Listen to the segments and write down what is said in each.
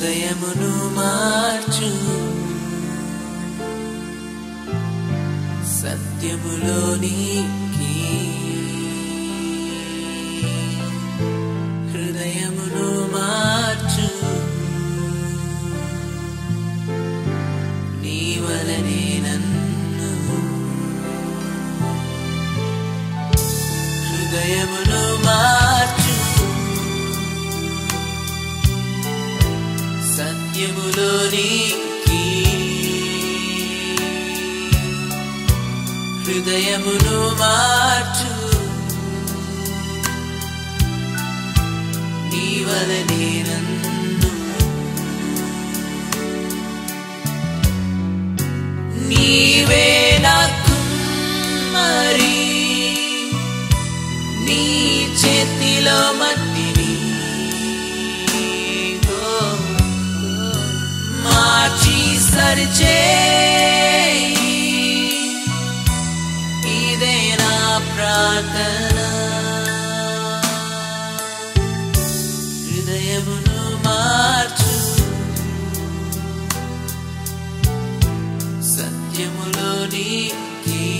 హృదయమును మార్చు సత్యములోనికి హృదయమును మార్చు నీ వలనే నన్ను హృదయమును మార్చు సత్యములోనికి హృదయమును మార్చు నీ వలనే నన్ను నీవే నాకు మరి నీ చేతిలో మట్టిని మార్చి సరిచేయి ఇదే నా ప్రార్థన హృదయమును మార్చు సత్యములోనికి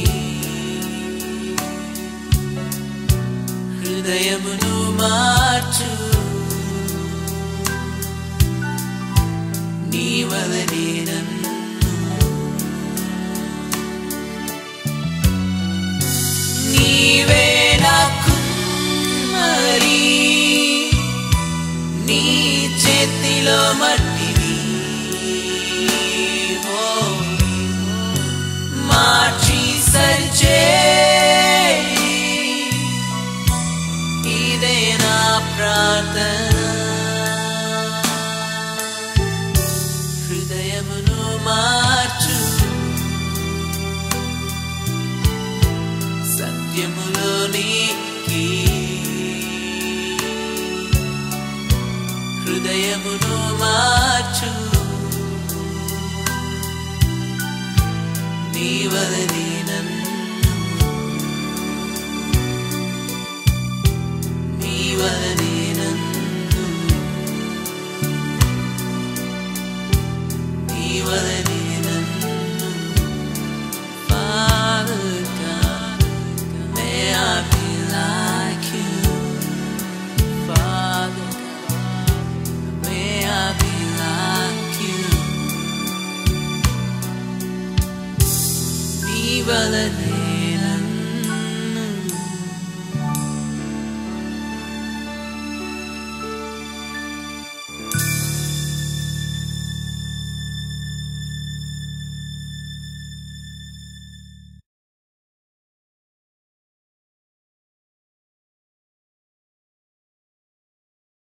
హృదయమును మార్చు నీ వలనే నన్ను నీవే నాకు మరి నీ చేతిలో మట్టిని మార్చి సరిచేయి ఇదే నా ప్రార్థన హృదయమును మార్చు సత్యములోనికి హృదయమును మార్చు నీ వలనే నన్ను నీ వలనే నన్ను నీ వలనే నన్ను Father God, may I be like you. Father God, may I be like you. నీ వలనే